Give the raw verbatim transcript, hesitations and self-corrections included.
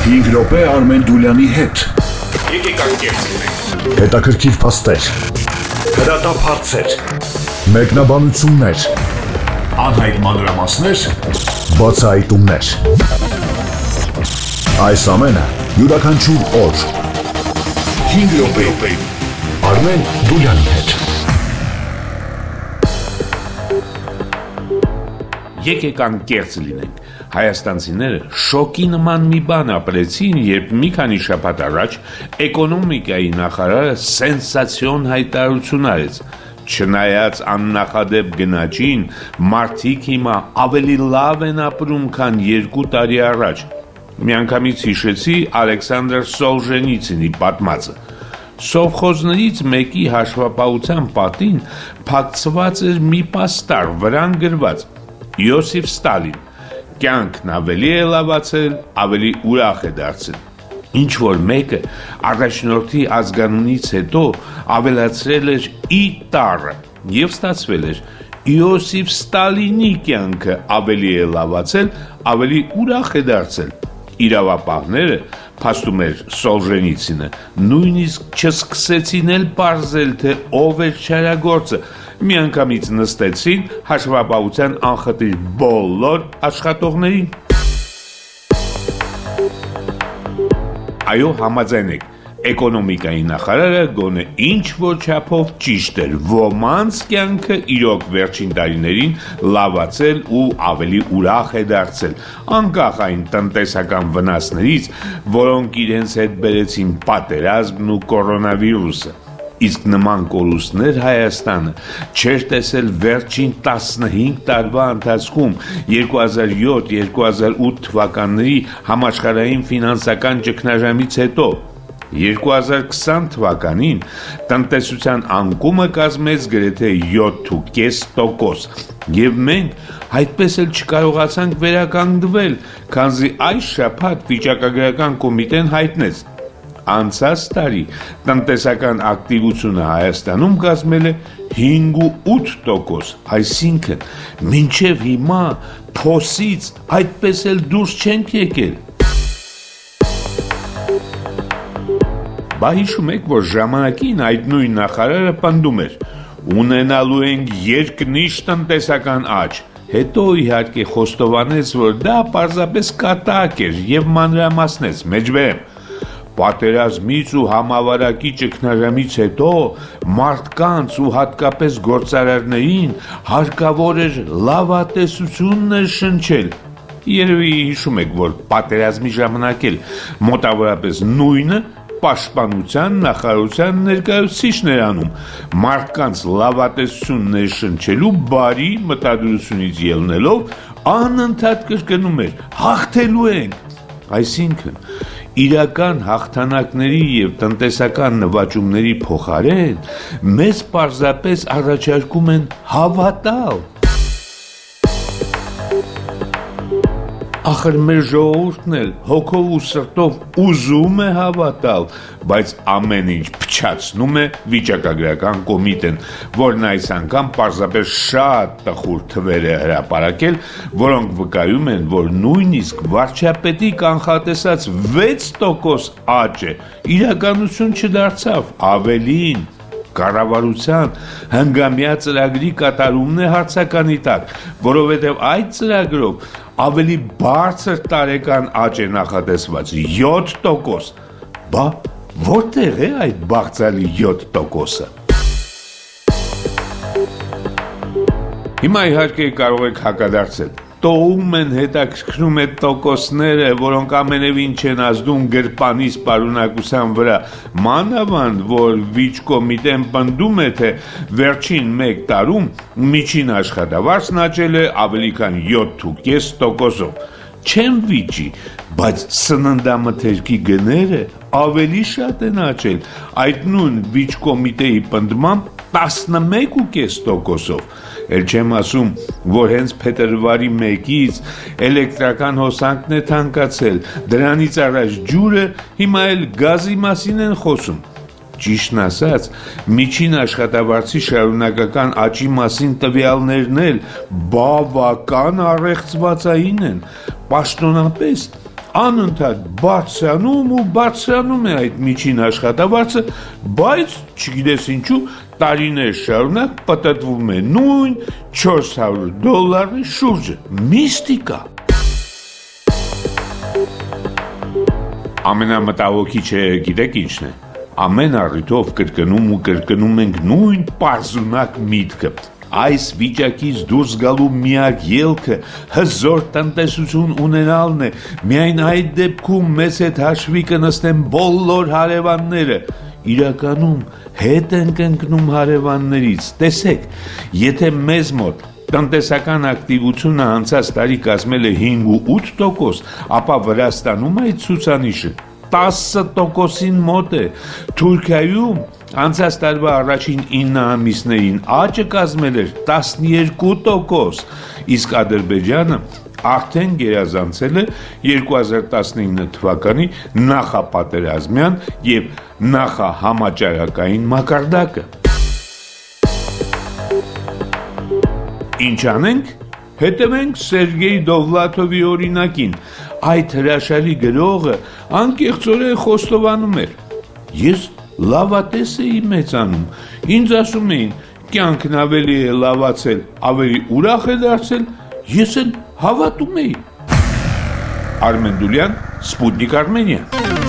հինգ րոպե Արմեն Դուլյանի հետ։ Եկեք անկեղծենք։ Հետաքրքիր փաստեր, հրատապ հարցեր, մեկնաբանություններ, անհայտ մանրամասներ, բացահայտումներ։ Այս ամենը յուրաքանչյուր օր հինգ րոպե Արմեն Դուլյանի հետ։ Եկեք անկեղծ լինենք, հայաստանցիները շոկի նման մի բան ապրեցին, երբ մի քանի շաբաթ առաջ էկոնոմիկայի նախարարը սենսացիոն հայտարարություն արեց, չնայած աննախադեպ գնաճին, մարդիկ հիմա ավելի լավ են ապրում, քան երկու տարի առաջ։ Միանգամից հիշեցի Ալեքսանդր Սոլժենիցինի պատմածը։ Սովխոզներից մեկի հաշվապահության պատին փակցված էր մի պաստառ, վրան գրված Յոսիֆ Ստալին, կյանքն ավելի է լավացել, ավելի ուրախ է դարձել։ Ինչ որ մեկը առաջնորդի ազգանունից հետո ավելացրել էր ի տառը և ստացվել էր Յոսիֆ Ստալինի կյանքը ավելի է լավացել, ավելի ուրախ է դարձել։ Իրավապահները, փաստում էր Սոլժենիցինը, նույնիսկ չսկսեցին էլ պարզել, թե ով էր չարագործը, միանգամից նստեցին հաշվապահության անխտիր բոլոր աշխատողներին։ Այո, համաձայն եք, էկոնոմիկայի նախարարը գոնե ինչ որ չափով ճիշտ էր, ոմանց կյանքը իրոք վերջին տարիներին լավացել ու ավելի ուրախ է դարձել, անկախ այն տնտեսական վնասներից, որոնք իրենց հետ բերեցին պատերազմն ու կորոնավիրուսը։ Իսկ նման կորուստներ Հայաստանը չէր տեսել վերջին տասնհինգ տարվա ընթացքում երկու հազար յոթ երկու հազար ութ թվականների համաշխարհային ֆինանսական ճգնաժամից հետո։ երկու հազար քսան թվականին տնտեսության անկումը կազմեց գրեթե յոթ ու կես տոկոս, և մենք այդպես էլ չկարողացանք վերականգնվել, քանզի այս շաբաթ վիճակագրական կոմիտեն հայտնեց, անցած տարի տնտեսական ակտիվությունը Հայաստանում կազմել է հինգ ու ութ տոկոս, այսինքն մինչև հիմա փոսից այդպես էլ դուրս չենք եկել։ Բա հիշում եք, որ ժամանակին այդ նույն նախարարը պնդում էր. ունենալու ենք երկնիշ տնտեսական աճ, հետո իհարկե խոստովանեց, որ դա պարզապես կատակ էր և մանրամասնեց, մեջբերեմ, պատերազմից ու համավարակի ճգնաժամից հետո մարդկանց ու հատկապես գործարարներին հարկավոր էր լավատեսություններ շնչել։ Երևի հիշում եք, որ պատերազմի ժամանակ էլ մոտավորապես նույնը պաշտպանության նախարարության ներկայացուցիչն էր անում, մարդկանց լավատեսություններ շնչելու բարի մտադրությունից ելնելով անընդհատ կրկնում էր. հաղթելու ենք։ Այսինքն իրական հաղթանակների և տնտեսական նվաճումների փոխարեն մեզ պարզապես առաջարկում են հավատալ։ Ախր մեր ժողովուրդն էլ հոգով ու սրտով ուզում է հավատալ, բայց ամեն ինչ փչացնում է վիճակագրական կոմիտեն, որն այս անգամ պարզապես շատ տխուր թվեր է հրապարակել, որոնք վկայում են, որ նույնիսկ վարչապետի կանխատեսած վեց տոկոս աճ է, իրականություն չդարձավ, ավելին, կառավարության հնգամյա ծրագրի կատարումն է հարցականի տակ, որովհետև այդ ծրագրով ավելի բարձր տարեկան աճ է նախատեսված յոթ տոկոս, բա որտեղ է այդ բաղձալի յոթ տոկոսը։ Հիմա իհարկե կարող եք հակադարձել, տոում են հետաքրքրում է տոկոսները, որոնք ամենևին չեն ազդում գրպանիս պարունակության վրա, մանավանդ, որ վիճկոմիտեն պնդում է, թե վերջին մեկ տարում միջին աշխատավարձն աճել է ավելի քան յոթ ու կես տոկոսով։ Չեմ վիճի, բայց սննդամթերքի գները ավելի շատ են աճել, այդ նույն վիճկոմիտեի պնդմամբ տասնմեկ ու կես տոկոսով։ Էլ չեմ ասում, որ հենց փետրվարի մեկից էլեկտրական հոսանքն է թանկացել, դրանից առաջ ջուրը, հիմա էլ գազի մասին են խոսում։ Ճիշտն ասած, միջին աշխատավարձի շարունակական աճի մասին տվյալներն էլ բավական առեղծվածային են, պաշտոնապես անընդհատ բարձրանում ու բարձրանում է այդ միջին աշխատավարձը, բայց չգիտես ինչու տարիներ շարունակ պատտվում է նույն չորս հարյուր դոլարի շուրջը։ Միստիկա։ Ամենամտահոգիչը գիտեք ինչն է։ Ամեն առիթով կրկնում ու կրկնում ենք նույն պարզունակ միտքը։ Այս վիճակից դուրս գալու միակ ելքը հզոր տնտեսություն ունենալն է, միայն այդ դեպքում մեզ հետ հաշվի կնստեն բոլոր հարևանները, իրականում հետ ենք ընկնում հարևաններից, տեսեք, եթե մեզ մոտ տնտեսական ակտիվությունը անցած տարի կազմել է հինգ ու ութ տոկոս, ապա Վրաստանում այդ ցուցանիշը տասը տոկոսին մոտ է, Թուրքիայում անցած տարվա առաջին ինը ամիսներին աճը կազմել էր տասներկու տոկոս, իսկ Ադրբեջանը արդեն գերազանցել է երկու հազար տասնինը թվականի նախապատերազմյան եւ նախահամաճարակային մակարդակը։ Ինչ անենք, հետևենք Սերգեյ Դովլաթովի օրինակին, այդ հրաշալի գրողը անկեղծորեն խոստովանում էր. Ես լավատես էի մեծանում, ինձ ասում էին, կյանքն ավելի է լավացել, ավելի ուրախ է դարձել, ես էլ հավատում էի։ Արմեն Դուլյան, Սպուտնիկ Արմենիա։